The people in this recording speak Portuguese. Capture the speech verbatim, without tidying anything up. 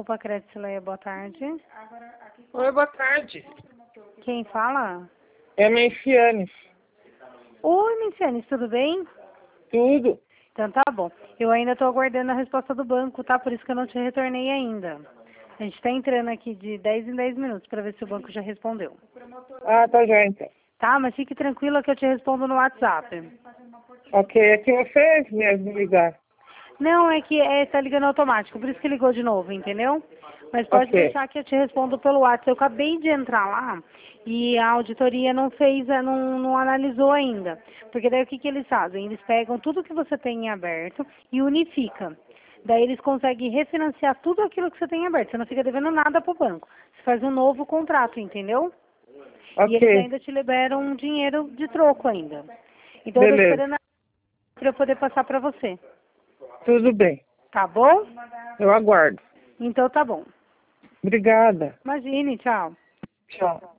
Opa, Crédito, boa tarde. Oi, boa tarde. Quem fala? É a Menciane. Oi, Menciane, tudo bem? Tudo. Então tá bom. Eu ainda estou aguardando a resposta do banco, tá? Por isso que eu não te retornei ainda. A gente está entrando aqui de dez em dez minutos para ver se o banco já respondeu. Ah, tá já então. Tá, mas fique tranquila que eu te respondo no WhatsApp. Ok, é que você mesmo ligar. Não, é que é, tá ligando automático, por isso que ligou de novo, entendeu? Mas pode Ok. deixar que eu te respondo pelo WhatsApp. Eu acabei de entrar lá e a auditoria não fez, não, não analisou ainda. Porque daí o que, que eles fazem? Eles pegam tudo que você tem em aberto e unifica. Daí eles conseguem refinanciar tudo aquilo que você tem em aberto. Você não fica devendo nada pro banco. Você faz um novo contrato, entendeu? E eles Ok. ainda te liberam um dinheiro de troco ainda. Então eu tô Beleza. esperando para eu poder passar para você. Tudo bem. Tá bom? Eu aguardo. Então tá bom. Obrigada. Imagine, tchau. Tchau.